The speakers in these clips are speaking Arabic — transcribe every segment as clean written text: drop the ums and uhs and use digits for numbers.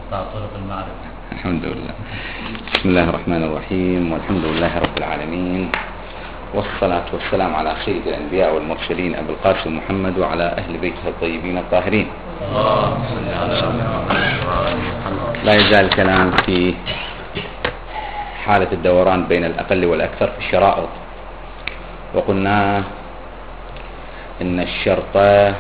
طرق المعرفة. الحمد لله. بسم الله الرحمن الرحيم، والحمد لله رب العالمين، والصلاة والسلام على خير الأنبياء والمرسلين أبي القاسم محمد وعلى أهل بيته الطيبين الطاهرين. لا يزال الكلام في حالة الدوران بين الأقل والأكثر في الشرائط، وقلنا إن الشرط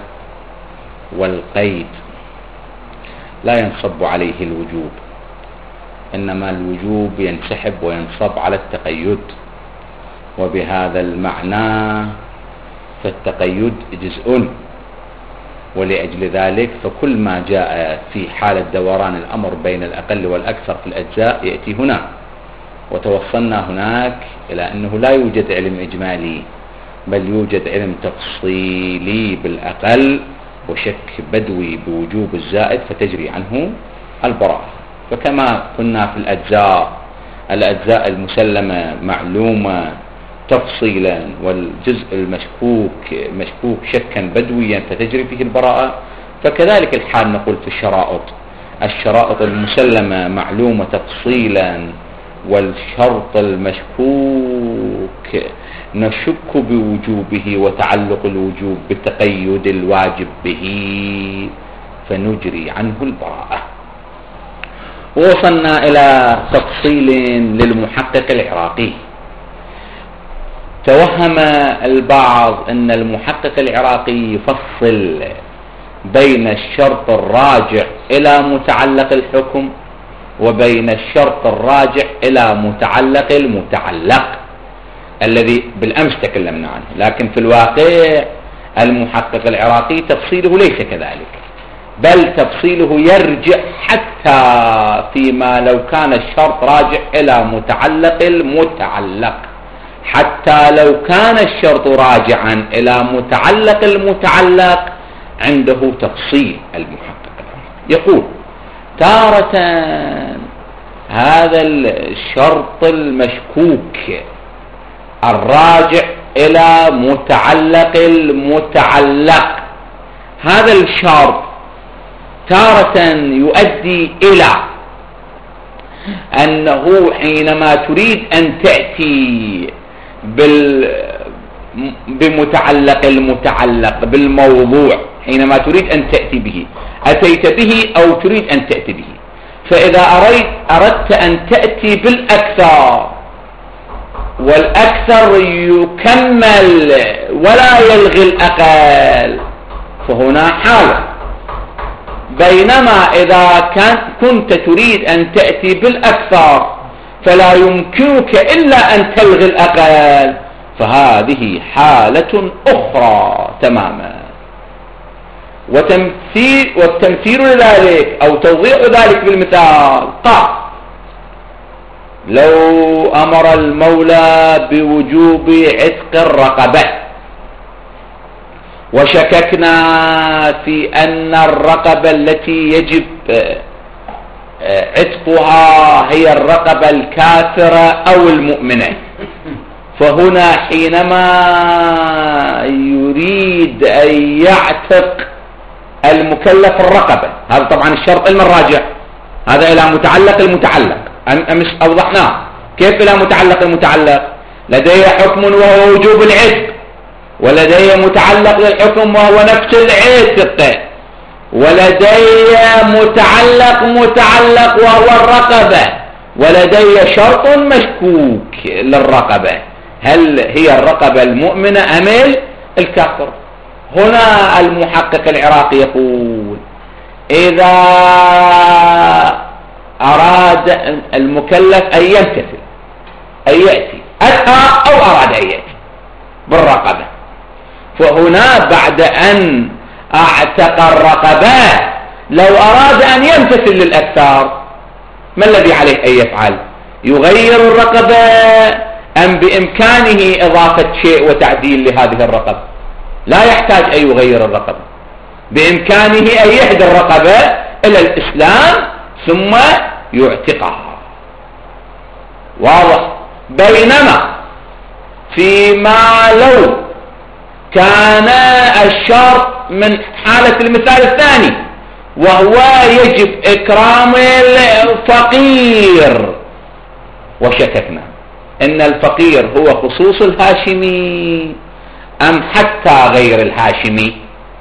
والقيد لا ينصب عليه الوجوب، إنما الوجوب ينسحب وينصب على التقيد، وبهذا المعنى فالتقيد جزء، ولأجل ذلك فكل ما جاء في حالة دوران الأمر بين الأقل والأكثر في الأجزاء يأتي هنا. وتوصلنا هناك إلى أنه لا يوجد علم إجمالي، بل يوجد علم تفصيلي بالأقل وشك بدوي بوجوب الزائد فتجري عنه البراءة. فكما كنا في الأجزاء المسلمة معلومة تفصيلا، والجزء المشكوك شكا بدويا فتجري فيه البراءة، فكذلك الحال نقول في الشرائط المسلمة معلومة تفصيلا، والشرط المشكوك نشك بوجوبه وتعلق الوجوب بتقيد الواجب به فنجري عنه البراءة. ووصلنا إلى تفصيل للمحقق العراقي. توهم البعض أن المحقق العراقي يفصل بين الشرط الراجع إلى متعلق الحكم وبين الشرط الراجع إلى متعلق المتعلق الذي بالأمس تكلمنا عنه، لكن في الواقع المحقق العراقي تفصيله ليس كذلك، بل تفصيله يرجع حتى فيما لو كان الشرط راجع إلى متعلق المتعلق، حتى لو كان الشرط راجعا إلى متعلق المتعلق عنده تفصيل المحقق العراقي. يقول تارة هذا الشرط المشكوك الراجع إلى متعلق المتعلق، هذا الشرط تارة يؤدي إلى أنه حينما تريد أن تأتي بمتعلق المتعلق بالموضوع، حينما تريد أن تأتي به أتيت به أو تريد أن تأتي به، فإذا أردت أن تأتي بالأكثر والأكثر يكمل ولا يلغي الأقل فهنا حالة، بينما إذا كنت تريد أن تأتي بالأكثر فلا يمكنك إلا أن تلغي الأقل، فهذه حالة أخرى تماما. والتمثيل لذلك أو توضيح ذلك بالمثال قال: لو أمر المولى بوجوب عتق الرقبة وشككنا في أن الرقبة التي يجب عتقها هي الرقبة الكافرة أو المؤمنة، فهنا حينما يريد أن يعتق المكلف الرقبة، هذا طبعا الشرط المراجع، هذا إلى متعلق المتعلق، أمس أوضحناه كيف إلى متعلق المتعلق. لدي حكم وهو وجوب العتق، ولدي متعلق للحكم وهو نفس العتق، ولدي متعلق وهو الرقبة، ولدي شرط مشكوك للرقبة، هل هي الرقبة المؤمنة أم الكافر؟ هنا المحقق العراقي يقول: إذا أراد المكلف أن يمتثل أن يأتي أو أراد أن يأتي بالرقبة، فهنا بعد أن اعتق الرقبة لو أراد أن يمتثل للأكثر ما الذي عليه أن يفعل؟ يغير الرقبة أم بإمكانه إضافة شيء وتعديل لهذه الرقبة؟ لا يحتاج أن يغير الرقبة، بإمكانه أن يهدي الرقبة إلى الإسلام ثم يعتقها. واضح؟ بينما فيما لو كان الشرط من حالة المثال الثاني وهو يجب إكرام الفقير، وشككنا إن الفقير هو خصوص الهاشمي أم حتى غير الهاشمي.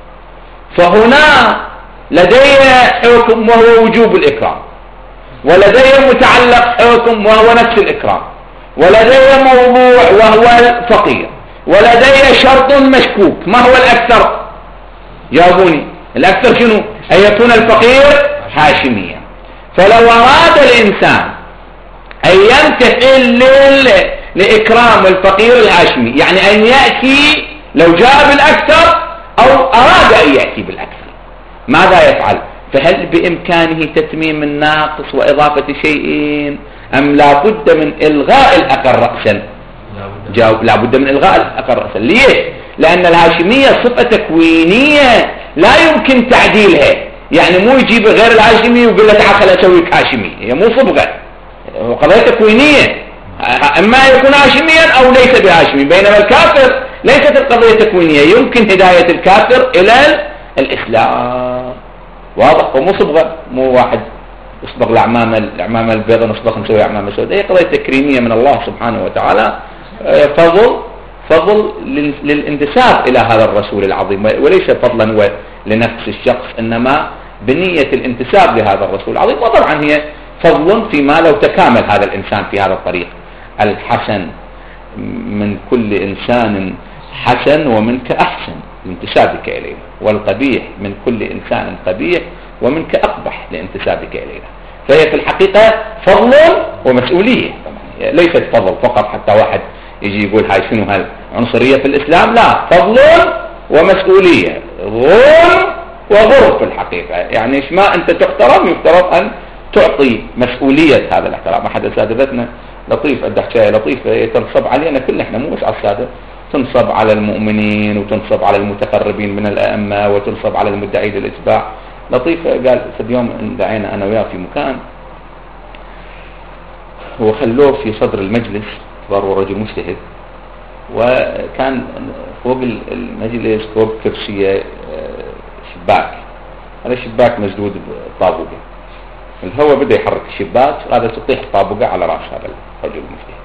فهنا لدي حكم وهو وجوب الإكرام، ولدي متعلق حكم وهو نفس الإكرام، ولدي موضوع وهو الفقير، ولدي شرط مشكوك. ما هو الأكثر؟ جاوبوني. الأكثر شنو؟ أن يكون الفقير هاشميا. فلو أراد الإنسان أن يمتثل لإكرام الفقير الهاشمي، يعني أن يأتي لو جاء بالأكثر أو أراد أن يأتي بالأكثر، ماذا يفعل؟ فهل بإمكانه تتميم الناقص وإضافة شيء أم لا بد من إلغاء الأقل رأسا؟ جاوب لا بد من إلغاء الأقل رأسا. ليه؟ لأن الهاشمية صفة تكوينية لا يمكن تعديلها. يعني مو يجيب غير الهاشمي ويقول له تعال خل أسويك هاشمي، هي مو صبغة، قضية تكوينية، إما يكون هاشميا أو ليس بهاشمي. بينما الكافر ليست القضية تكوينية، يمكن هداية الكافر إلى الإسلام. واضح؟ ومو صبغة، مو واحد يصبغ الأعمام البيضاء نصبغ نسوي أعمام سوداء. هي قضية تكريمية من الله سبحانه وتعالى، فضل للانتساب إلى هذا الرسول العظيم، وليس فضلا لنفس الشخص، إنما بنية الانتساب لهذا الرسول العظيم. وطبعا هي فضل فيما لو تكامل هذا الإنسان في هذا الطريق. الحسن من كل إنسان حسن ومنك أحسن لانتسابك إلينا، والقبيح من كل إنسان قبيح ومنك أقبح لانتسابك إلينا. فهي في الحقيقة فضل ومسؤولية، ليست فضل فقط حتى واحد يجي يقول هاي شنو هالعنصرية في الإسلام. لا، فضل ومسؤولية، ظلم وغرب في الحقيقة. يعني ما أنت تحترم يفترض أن تعطي مسؤولية هذا الاحترام. أحد أساتذتنا لطيف، أدى حكاية لطيفة تنصب علينا كل إحنا، مو بس على السادة، تنصب على المؤمنين وتنصب على المتقربين من الأئمة وتنصب على المدعي للإتباع. لطيفة قال في اليوم دعينا أنا وياه في مكان وخلوه في صدر المجلس، ضروري رجل مجتهد، وكان فوق المجلس فوق كرسية شباك، هذا الشباك مسدود بطابوقة، الهواء بدأ يحرك الشباك، هذا تطيح طابوقة على رأس هذا الرجل المجتهد.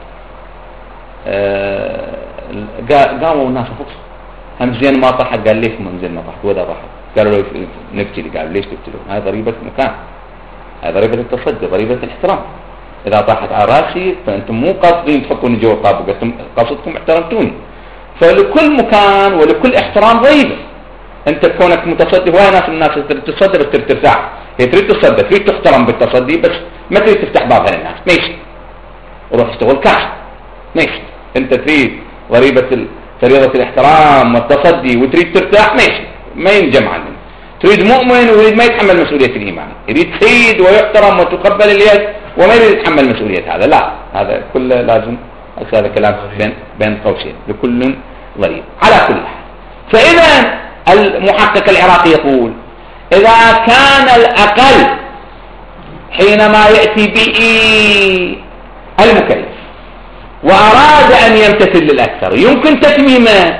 قاموا الناس فوق، هم زين ما طاح، قال ليش من زين ما طاح وذا طاح؟ قالوا له نبتلي. قال ليش تبتلون؟ هذه ضريبة مكان، هذه ضريبة التصدي، ضريبة الاحترام. إذا طاحت على راسي فأنتم مو قاصدين تفكوني جوا الطابقة، قصدكم احترمتوني. فلكل مكان ولكل احترام ضريبة. أنت كونك متصدي، هواي ناس الناس تتصدي بس ترتاح، هي تريد تصدي، تريد تحترم بالتصدي، بس ما تريد تفتح بابها للناس. ماشي، وروح اشتغل كاش، ماشي. أنت تريد ضريبة فريضة الاحترام والتصدي وتريد ترتاح، ماشي، ما ينجمع عندنا. تريد مؤمن ويريد ما يتحمل مسؤولية الإيمان، يريد سيد ويحترم وتقبل اليد وما يريد يتحمل مسؤولية هذا. لا، هذا كله لازم، هذا كلام بين قوسين، لكل ضريب. على كل حال، فإذا المحقق العراقي يقول إذا كان الأقل حينما يأتي به المكلف وأراد أن يمتثل للأكثر يمكن تتميمه،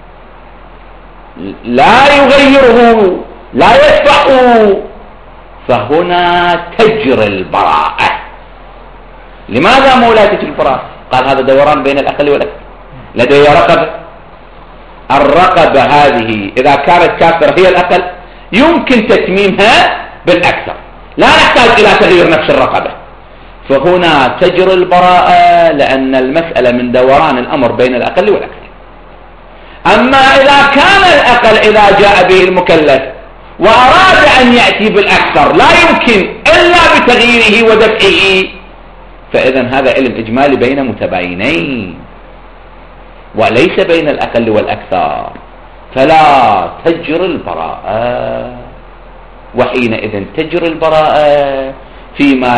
لا يغيره لا يدفعه، فهنا تجري البراءة. لماذا لا تجري البراءة؟ قال هذا دوران بين الأقل والأكثر. لدي رقبة، الرقبة هذه إذا كانت كافرة هي الأقل يمكن تتميمها بالأكثر، لا نحتاج إلى تغيير نفس الرقبة. فهنا تجري البراءة، لأن المسألة من دوران الأمر بين الأقل والأكثر. أما إذا كان الأقل إذا جاء به المكلف وأراد أن يأتي بالأكثر لا يمكن إلا بتغييره ودفعه، فإذا هذا علم إجمالي بين متباينين وليس بين الأقل والأكثر، فلا تجري البراءة. وحينئذ تجري البراءة فيما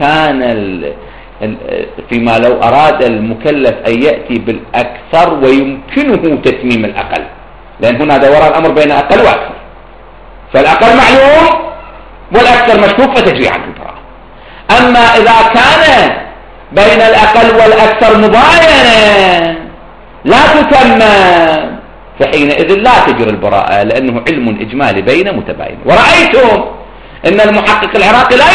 لو أراد المكلف أن يأتي بالأكثر ويمكنه تتميم الأقل، لأن هنا دوران الأمر بين أقل وأكثر، فالأقل معلوم والأكثر مشكوك فتجري عنه البراءة. أما إذا كان بين الأقل والأكثر مباينة لا تتمم، فحينئذ لا تجري البراءة، لأنه علم إجمالي بين متباين. ورأيتم أن المحقق العراقي لا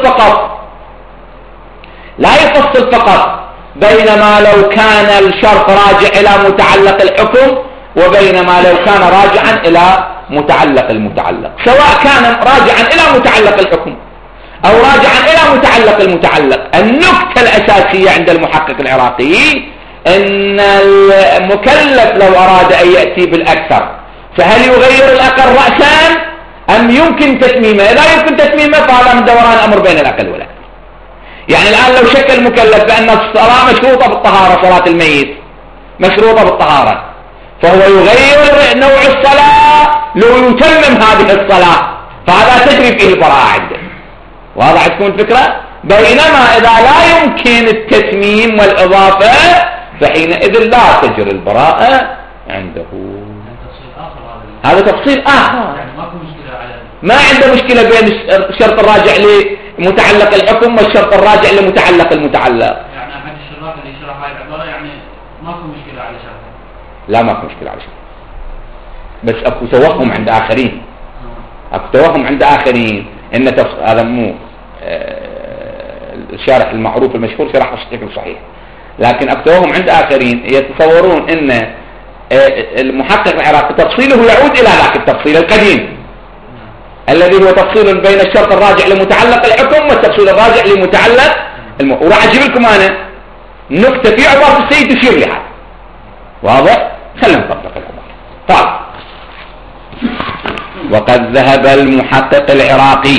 يفصل فقط بينما لو كان الشرط راجع إلى متعلق الحكم وبينما لو كان راجعا إلى متعلق المتعلق، سواء كان راجعا إلى متعلق الحكم أو راجعا إلى متعلق المتعلق. النكتة الأساسية عند المحقق العراقي أن المكلف لو أراد أن يأتي بالأكثر فهل يغير الأقل رأسا أم يمكن تتميمه؟ إذا يمكن تتميمه فهذا من دوران الأمر بين الأقل والأكثر. يعني الآن لو شك المكلف بأن الصلاة مشروطة بالطهارة، صلاة الميت مشروطة بالطهارة، فهو يغير نوع الصلاة لو يتمم هذه الصلاة، فهذا تجري فيه البراءة عنده. واضح تكون الفكرة؟ بينما إذا لا يمكن التتميم والإضافة فحينئذ لا تجري البراءة عنده. هذا تفصيل آخر، ما عنده مشكلة بين الشرط الراجع لمتعلق الحكم والشرط الراجع لمتعلق المتعلق. يعني أحد الشراط اللي شرح هاي العبارة يعني ما في مشكلة على شرط. لا ما في مشكلة على شرط، بس أكو توهم عند آخرين. إن هذا مو الشارح المعروف المشهور شرح الشكل الصحيح، لكن أكثرهم عند آخرين يتصورون أن المحقق العراقي تفصيله يعود إلى ذاك التفصيل القديم الذي هو تفصيل بين الشرط الراجع لمتعلق الحكم والتفصيل الراجع لمتعلق وراح أجيب لكم أنا نكتة في عبارة السيد تشير لهذا. واضح؟ خلينا نطبق العبارة. طيب، وقد ذهب المحقق العراقي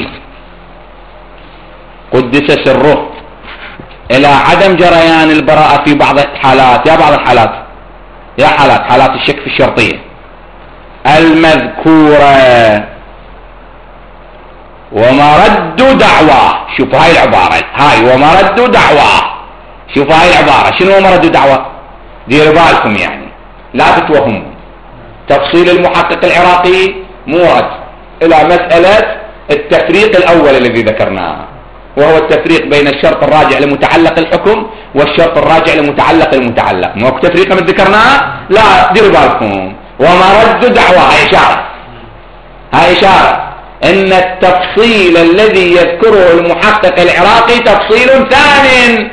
قدس سره إلى عدم جريان البراءة في بعض الحالات. حالات الشك في الشرطية المذكورة ومرد دعوى. شوف هاي العبارة، ومرد دعوى. شوف هاي العبارة، شنو مرد دعوى؟ ديروا بالكم يعني لا تتوهموا. تفصيل المحقق العراقي مورد إلى مسألة التفريق الأول الذي ذكرناه، وهو التفريق بين الشرط الراجع لمتعلق الحكم والشرط الراجع لمتعلق المتعلق. مو تفريق من ذكرناه؟ لا، ديروا بالكم. ومرد دعوى هاي إشارة ان التفصيل الذي يذكره المحقق العراقي تفصيل ثان.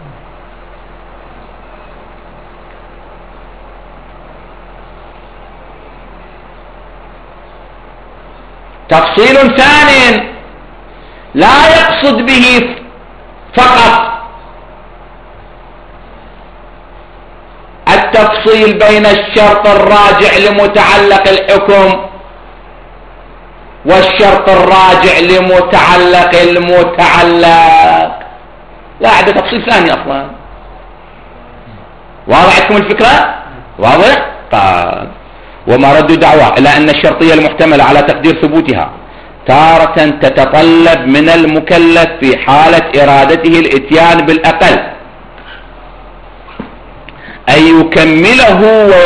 لا يقصد به فقط التفصيل بين الشرط الراجع لمتعلق الحكم والشرط الراجع لمتعلق المتعلق، لا، هذا تفصيل ثاني اصلا. واضح لكم الفكرة؟ واضح؟ طيب، ومرد دعوى إلى أن الشرطية المحتملة على تقدير ثبوتها تارة تتطلب من المكلف في حالة إرادته الإتيان بالأقل أن يكمله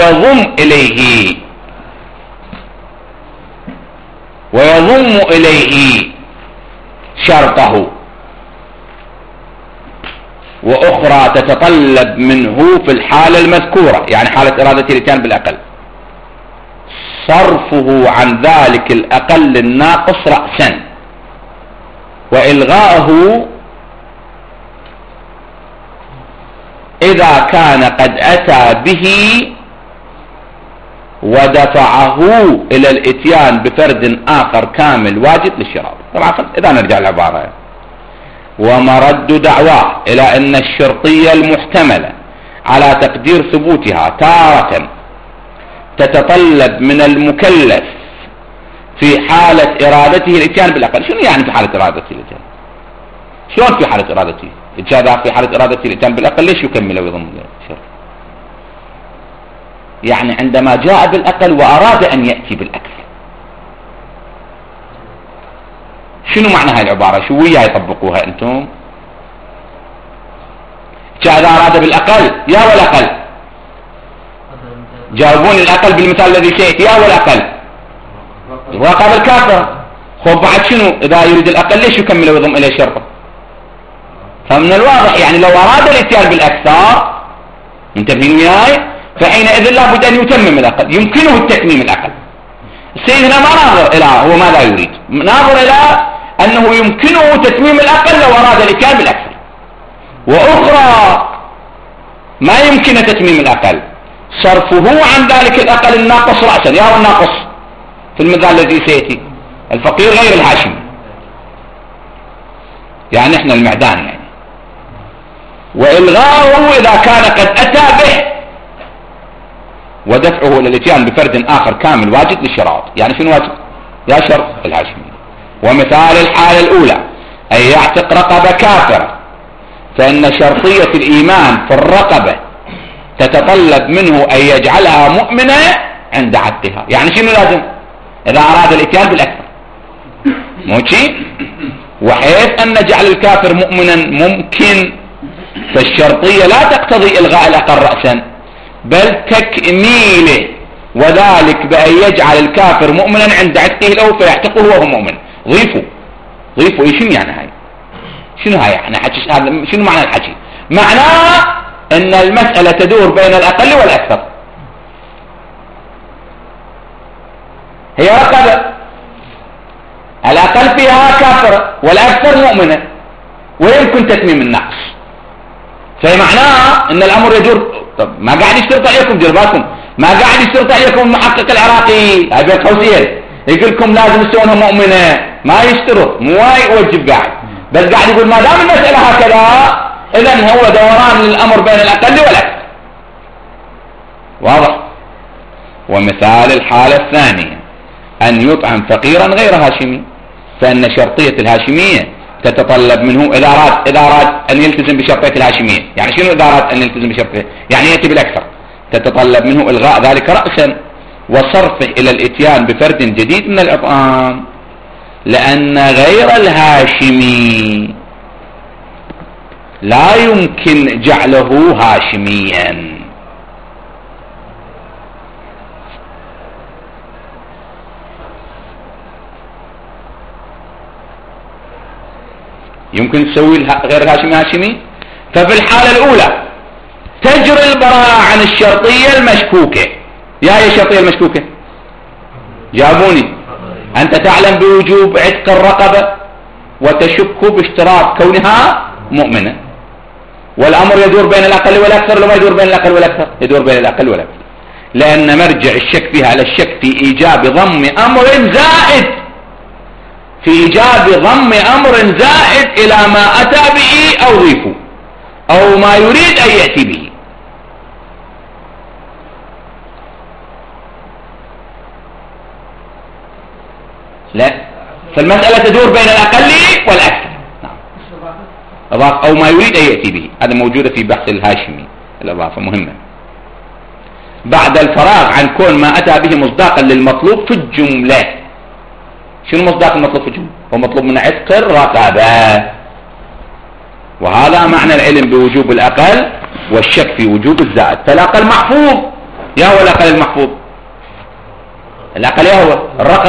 ويضم إليه شرطه، وأخرى تتطلب منه في الحالة المذكورة، يعني حالة إرادته الإتيان بالأقل، صرفه عن ذلك الأقل الناقص رأسا وإلغاءه إذا كان قد أتى به ودفعه إلى الإتيان بفرد آخر كامل واجب للشراء. طبعا إذا نرجع العبارة، ومرد دعواه إلى أن الشرطية المحتملة على تقدير ثبوتها تارة تتطلب من المكلف في حالة إرادته الإتيان بالأقل. شنو يعني في حالة إرادته الإتيان؟ شلون في حالة إرادته؟ في حالة إرادته الإتيان بالأقل ليش يكمل ويضم الشرط؟ يعني عندما جاء بالأقل وأراد أن يأتي بالأكثر. شنو معنى هاي العبارة؟ شو وياي يطبقوها أنتم؟ إذا أراد بالأقل يا والأقل، جاوبون الأقل بالمثال الذي سيأتي يا والأقل وقابل الكافر. خب بعد شنو إذا يريد الأقل ليش يكمل ويضم إليه شرطه؟ فمن الواضح يعني لو أراد الاتيان بالأكثر، انتبهين وياي، فحينئذ لابد أن يتمم الأقل، يمكنه التتميم الأقل. السيد هنا ما ناظر إلى هو ماذا يريد، ناظر إلى أنه يمكنه تتميم الأقل لو أراد الإتيان بالأكثر. وأخرى ما يمكن تتميم الأقل، صرفه عن ذلك الأقل الناقص رأسا. يا هو الناقص في المثال الذي سيأتي الفقير غير الهاشمي، يعني احنا المعدان يعني، وإلغاؤه إذا كان قد أتى به، ودفعه إلى الاتيان بفرد آخر كامل واجد للشراط. يعني شنو واجد؟ يا شرط الهاشمي. ومثال الحالة الأولى أن يعتق رقبة كافرة، فإن شرطية الإيمان في الرقبة تتطلب منه أن يجعلها مؤمنة عند عتقها. يعني شنو لازم؟ إذا أراد الاتيان بالأكثر موشي، وحيث أن جعل الكافر مؤمنا ممكن، فالشرطية لا تقتضي إلغاء الأقل رأسا بل تكميله، وذلك بأن يجعل الكافر مؤمنا عند عتقه له فيعتقه وهو مؤمن. ضيفوا شنو يعني هاي؟ شنو هاي يعني حكي؟ شنو معنى الحكي؟ معناه ان المسألة تدور بين الأقل والأكثر. هي رقبة، الأقل فيها كافرة والأكثر مؤمنة، ويمكن تتميم النقص، فمعناه ان الأمر يدور. طب ما قاعد يشترط عليكم جرباتكم، ما قاعد يشترط عليكم المحقق العراقي هاي بين قوسين يقول لكم لازم تسوونها مؤمنة، ما يشترط، مو يوجب قاعد، بس قاعد يقول ما دام المسألة هكذا إذن هو دوران للأمر بين الأقل والأكثر. واضح؟ ومثال الحالة الثانية أن يطعم فقيرا غير هاشمي، فإن شرطية الهاشمية تتطلب منه إذا أراد أن يلتزم بشرطية الهاشمية. يعني شنو إذا أراد أن يلتزم بشرطية؟ يعني يأتي بالأكثر، تتطلب منه إلغاء ذلك رأسا وصرفه إلى الإتيان بفرد جديد من الإطعام، لأن غير الهاشمي لا يمكن جعله هاشميا. يمكن تسوي غير الهاشمي هاشمي. ففي الحالة الأولى تجري البراءة عن الشرطية المشكوكة. يا هي الشرطية المشكوكة؟ جابوني. أنت تعلم بوجوب عتق الرقبة وتشك باشتراط كونها مؤمنة، والأمر يدور بين الأقل والأكثر. لما يدور بين الأقل والأكثر؟ يدور بين الأقل والأكثر، لأن مرجع الشك فيها على الشك في إيجاب ضم أمر زائد، في إيجاب ضم أمر زائد إلى ما أتى به أو ضيفه أو ما يريد أن يأتي به. لا، فالمسألة تدور بين الأقل والأكثر. إضافة أو ما يريد أن يأتي به، هذا موجودة في بحث الهاشمي، الإضافة مهمة. بعد الفراغ عن كون ما أتى به مصداقا للمطلوب في الجملة. شنو مصداق المطلوب في الجملة؟ هو مطلوب من عتق الرقبة، وهذا معنى العلم بوجوب الأقل والشك في وجوب الزائد. فالأقل محفوظ. يا هو الأقل المحفوظ؟ الأقل يا هو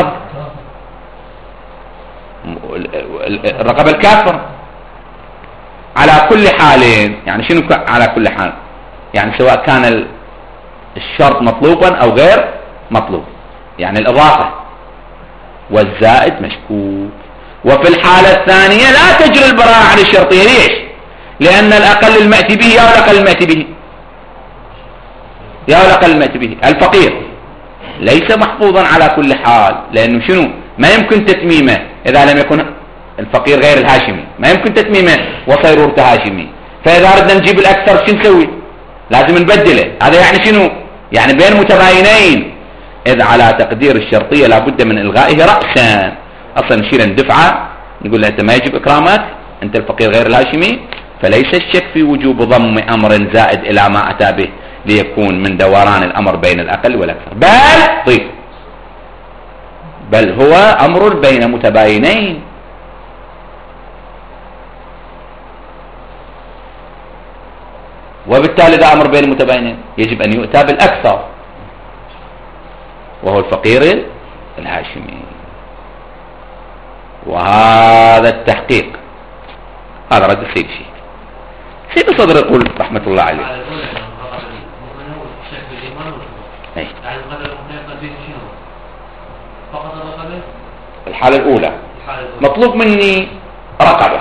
الرقبة الكافرة على كل حالين. يعني شنو على كل حال؟ يعني سواء كان الشرط مطلوبا أو غير مطلوب، يعني الإضافة والزائد مشكوك. وفي الحالة الثانية لا تجري البراءة عن الشرطية. ليش؟ لأن الأقل المأتي به، يا الأقل المأتي به، يا الأقل المأتي به الفقير ليس محفوظا على كل حال، لأنه شنو؟ ما يمكن تتميمه إذا لم يكن الفقير غير الهاشمي، ما يمكن تتميمه وصيرورته هاشمي. فإذا أردنا نجيب الأكثر شو نسوي؟ لازم نبدله. هذا يعني شنو؟ يعني بين متباينين، إذ على تقدير الشرطية لابد من إلغائه رأسا. أصلا نشيل الدفعة نقول له أنت ما يجب إكرامك، أنت الفقير غير الهاشمي، فليس الشك في وجوب ضم أمر زائد إلى ما أتى به ليكون من دوران الأمر بين الأقل والأكثر، بل هو أمر بين متباينين. وبالتالي إذا أمر بين متباينين يجب أن يؤتى بالأكثر وهو الفقير الهاشمي. وهذا التحقيق هذا رد سيد صدر يقول رحمة الله عليه. الحالة الأولى مطلوب مني رقبة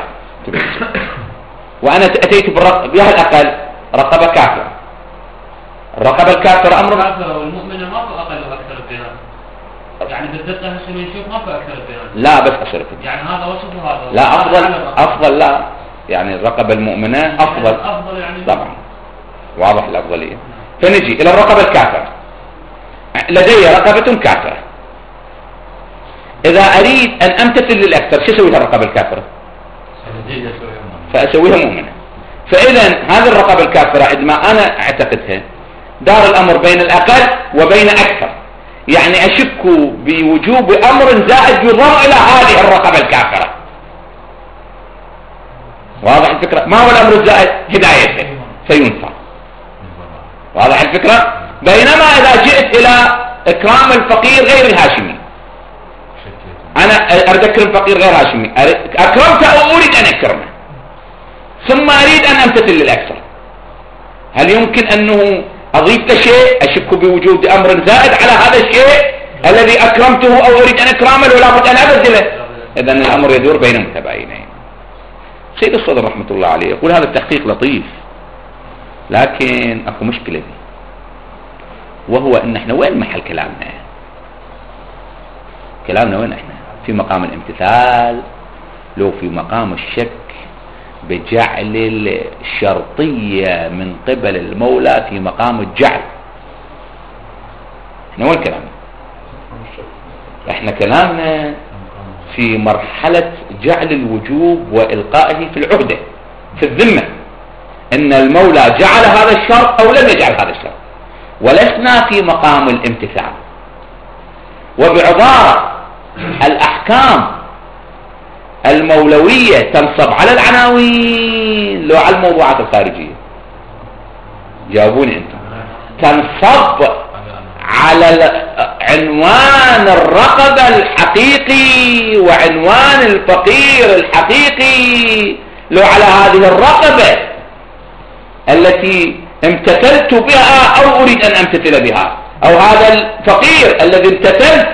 وأنا أتيت بها الأقل رقبة كافرة. الرقبة الكافرة أمر الكافرة والمؤمنة ما في أقل وأكثر البيان، يعني بالذات أهل السنة نشوف ما في أكثر البيان. لا بس أكثر البيان، يعني هذا وصف وهذا لا أفضل لا، يعني الرقبة المؤمنة أفضل يعني طبعا واضح الأفضلية. فنجي إلى الرقبة الكافرة. لدي رقبة كافرة، إذا أريد أن أمتثل للأكثر شو أسوي للرقبة الكافرة؟ فأسويها مؤمنة. فإذا هذه الرقبة الكافرة إذ ما أنا أعتقدها دار الأمر بين الأقل وبين أكثر، يعني أشك بوجوب أمر زائد يضم إلى هذه الرقبة الكافرة. واضح الفكرة؟ ما هو الأمر الزائد؟ هدايته فينصر. واضح الفكرة؟ بينما إذا جئت إلى إكرام الفقير غير الهاشمي، أنا أريد أكرم فقير غير هاشمي، أكرمته أو أريد أن أكرمه ثم أريد أن أمتثل للأكثر، هل يمكن أنه أضيف له شيء أشك بوجود أمر زائد على هذا الشيء الذي أكرمته أو أريد أن أكرمه ولا بد أن أبدله؟ إذن الأمر يدور بين متباينين. سيد الصدر رحمة الله عليه يقول هذا التحقيق لطيف، لكن أكو مشكلة دي، وهو أن احنا وين محل كلامنا؟ كلامنا وين احنا؟ في مقام الامتثال لو في مقام الشك بجعل الشرطية من قبل المولى في مقام الجعل؟ احنا وين كلامنا؟ احنا كلامنا في مرحلة جعل الوجوب وإلقائه في العهدة في الذمة، ان المولى جعل هذا الشرط او لم يجعل هذا الشرط، ولسنا في مقام الامتثال. وبعبارة الأحكام المولوية تنصب على العناوين لو على الموضوعات الخارجية؟ جاوبوني انتم. تنصب على عنوان الرقبة الحقيقي وعنوان الفقير الحقيقي لو على هذه الرقبة التي امتثلت بها أو أريد أن أمتثل بها، أو هذا الفقير الذي امتثلت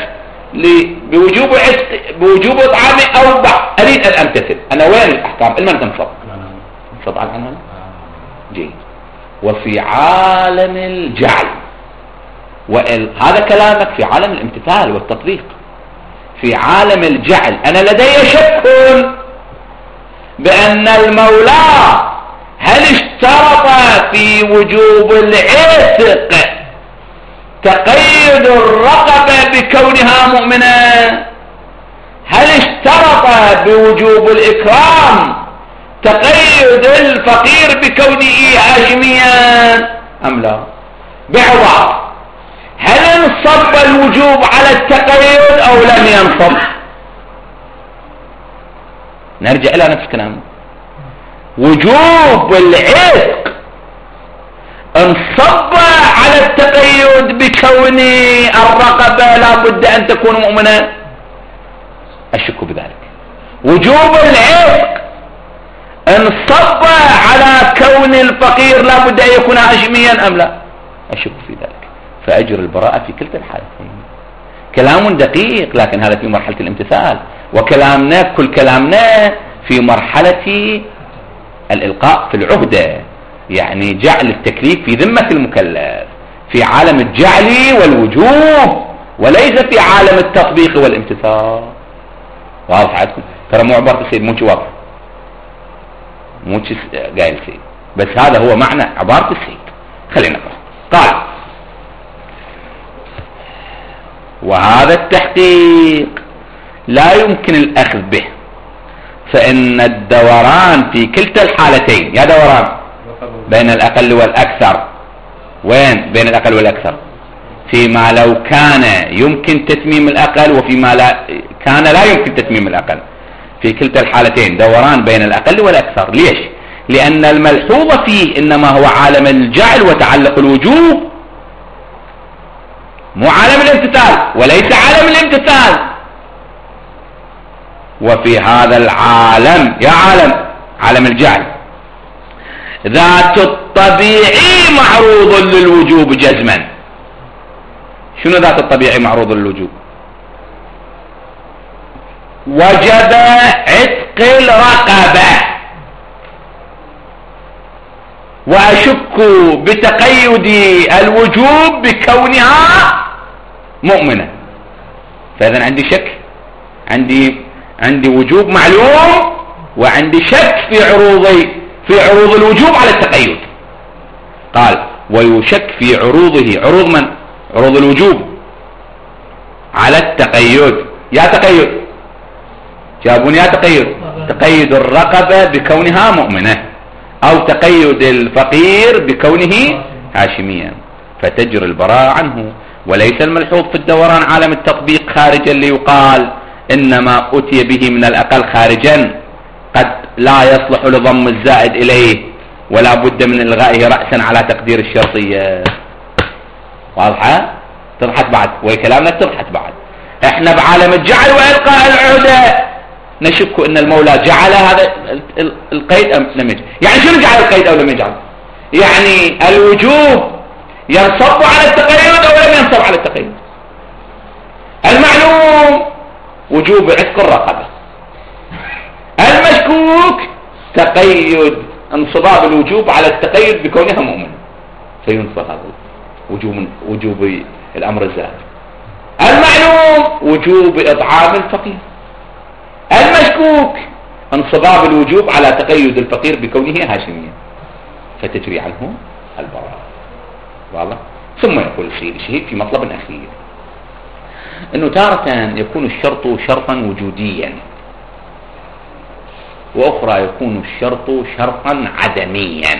بوجوب إطعامي أو أريد أن أمتثل. أنا وين الأحكام؟ المن تنصب؟ تنصب على العنوان. جيد. وفي عالم الجعل، هذا كلامك في عالم الامتثال والتطبيق. في عالم الجعل أنا لدي شك بأن المولى هل اشترط في وجوب العتق تقيد الرقبة بكونها مؤمنة؟ هل اشترط بوجوب الإكرام تقيد الفقير بكونه هاشميا أم لا؟ بعبارة، هل انصب الوجوب على التقيد أو لم ينصب؟ نرجع إلى نفس كلامه. وجوب العتق انصب على التقيد بكون الرقبة لا بد أن تكون مؤمنة؟ أشك بذلك. وجوب العتق انصب على كون الفقير لا بد أن يكون هاشميا أم لا؟ أشك في ذلك. فأجر البراءة في كلتا الحالتين. كلام دقيق، لكن هذا في مرحلة الامتثال، وكلامنا كل كلامنا في مرحلة الإلقاء في العهدة، يعني جعل التكليف في ذمة المكلف في عالم الجعل والوجوب، وليس في عالم التطبيق والامتثال. واضح عندكم؟ ترى مو عبارة السيد موش واضح، موش قايل السيد، بس هذا هو معنى عبارة السيد. خلينا نقرأ. قال: وهذا التحقيق لا يمكن الأخذ به، فإن الدوران في كلتا الحالتين، يا دوران بين الأقل والأكثر، وين بين الأقل والأكثر؟ فيما لو كان يمكن تتميم الأقل وفيما كان لا يمكن تتميم الأقل. في كلتا الحالتين دوران بين الأقل والأكثر. ليش؟ لأن الملحوظ فيه إنما هو عالم الجعل وتعلق الوجوب، مو عالم الامتثال، وليس عالم الامتثال. وفي هذا العالم، يا عالم الجعل، ذات الطبيعي معروض للوجوب جزما. شنو ذات الطبيعي معروض للوجوب؟ وجب عتق الرقبة، وأشك بتقيد الوجوب بكونها مؤمنة. فإذا عندي شك، عندي وجوب معلوم، وعندي شك في عروض الوجوب على التقيد. قال ويشك في عروضه، عروض من؟ عروض الوجوب على التقيد. يا تقيد، جابون يا تقيد، تقيد الرقبة بكونها مؤمنة، أو تقيد الفقير بكونه هاشميا، فتجري البراءة عنه. وليس الملحوظ في الدوران عالم التطبيق خارجا ليقال إنما أتي به من الأقل خارجا قد لا يصلح لضم الزائد إليه، ولا بد من إلغائه رأسا على تقدير الشرطية. واضحة؟ تضحك بعد وكلامنا تضحك بعد. احنا بعالم الجعل وإلقاء العهدة نشك ان المولى جعل هذا القيد ام لم يجعل. يعني شنو جعل القيد او لم يجعل؟ يعني الوجوب ينصب على التقيد او لم ينصب على التقيد؟ المعلوم وجوب عتق الرقبة، المشكوك تقيد انصباب الوجوب على التقيد بكونها مؤمن، فينصب هذا وجوب الامر الزائد. المعلوم وجوب اطعام الفقير، المشكوك انصباب الوجوب على تقيد الفقير بكونه هاشميا، فتجري عنه البراءة. واضح؟ ثم يقول السيد الشهيد في مطلب أخير أنه تارة يكون الشرط شرطا وجوديا، وأخرى يكون الشرط شرطا عدميا،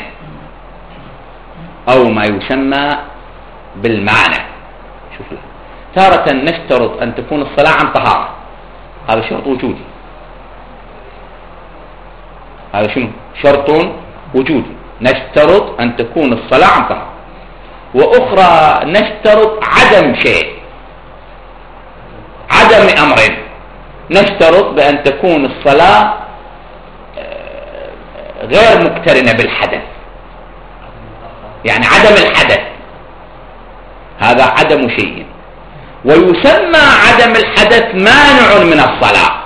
أو ما يسمى بالمعنى. شوف له. تارة نشترط أن تكون الصلاة عن طهارة، هذا شرط وجودي، هذا شنو؟ شرط وجودي، نشترط أن تكون الصلاة عن طهارة. وأخرى نشترط عدم شيء، عدم أمر، نشترط بأن تكون الصلاة غير مقترنة بالحدث، يعني عدم الحدث، هذا عدم شيء. ويسمى عدم الحدث مانع من الصلاة.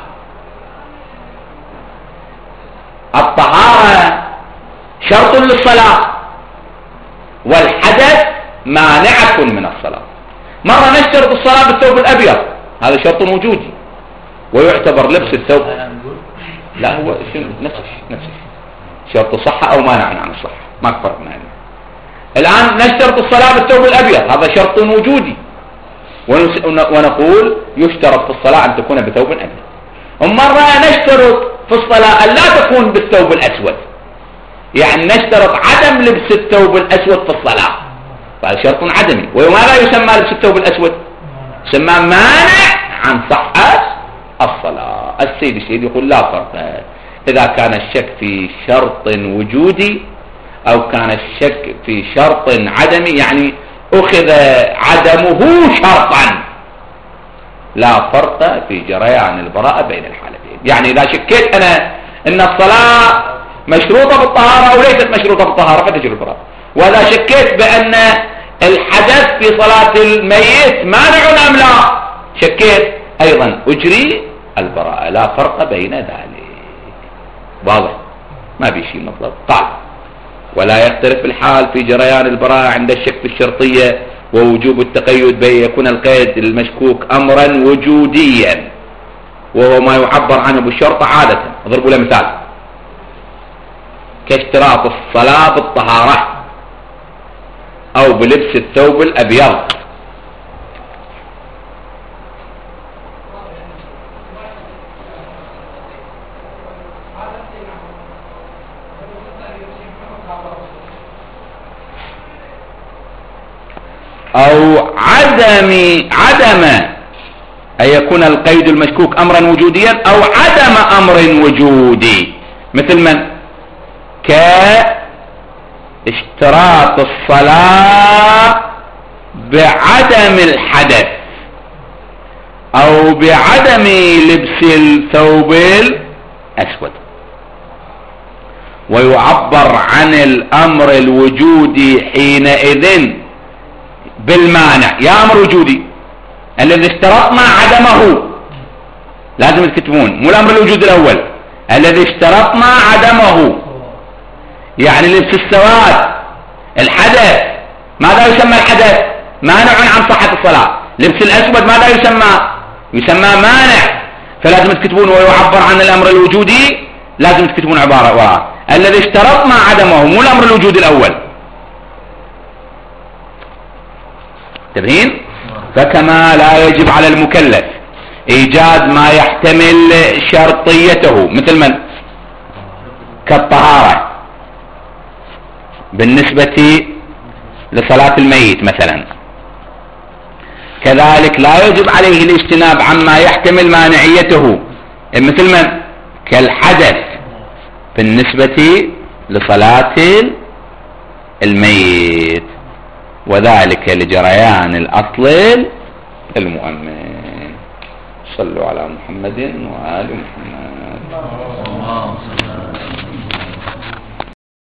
الطهارة شرط للصلاة، والحدث مانعة من الصلاة. مرة نشترط الصلاة بالثوب الأبيض، هذا شرط وجودي ويعتبر لبس الثوب، لا هو نفس شرط صحة أو مانع عن الصحة، ما فرق معنا. الآن نشترط الصلاة بالثوب الأبيض، هذا شرط وجودي، ونقول يشترط في الصلاة أن تكون بثوب أبيض. ومرة نشترط في الصلاة أن لا تكون بالثوب الأسود، يعني نشترط عدم لبس الثوب الأسود في الصلاة، فهذا شرط عدمي. وماذا يسمى لبس الثوب الأسود؟ يسمى مانع عن صحة الصلاة. السيد الشهيد يقول لا فرق إذا كان الشك في شرط وجودي أو كان الشك في شرط عدمي، يعني أخذ عدمه شرطا، لا فرق في جريان البراءة بين الحالتين. يعني إذا شكيت أنا أن الصلاة مشروطة بالطهارة أو ليست مشروطة بالطهارة فتجري البراءة، وإذا شكيت بأن الحدث في صلاة الميت مانع أم لا، شكيت أيضا أجري البراءة، لا فرق بين ذلك. واضح؟ ما بيشي مطلب. قال ولا يختلف الحال في جريان البراءة عند الشك في الشرطية ووجوب التقيد بأن يكون القيد المشكوك أمرا وجوديا، وهو ما يعبر عنه بالشرط عادة. أضرب له مثال كاشتراط الصلاة بالطهارة أو بلبس الثوب الأبيض. أو عدم أن يكون القيد المشكوك أمرا وجوديا أو عدم أمر وجودي، مثل من؟ كاشتراط الصلاة بعدم الحدث أو بعدم لبس الثوب الأسود. ويعبر عن الأمر الوجودي حينئذ بالمانع. يا أمر وجودي الذي اشترطنا عدمه، لازم تكتبون، مو الأمر الوجود الأول الذي اشترطنا عدمه. يعني لبس السواد الحدث، ماذا يسمى الحدث؟ مانع عن صحة الصلاة. لبس الأسود ماذا يسمى مانع. فلازم تكتبون ويعبر عن الأمر الوجودي، لازم تكتبون عبارة وراء الذي اشترطنا عدمه، مو الأمر الوجودي الأول. تبين؟ فكما لا يجب على المكلف إيجاد ما يحتمل شرطيته، مثل من؟ كالطهارة بالنسبة لصلاة الميت مثلا. كذلك لا يجب عليه الاجتناب عما يحتمل مانعيته، مثل من؟ كالحدث بالنسبة لصلاة الميت، وذلك لجريان الأصل المؤمن. صلوا على محمد وآل محمد.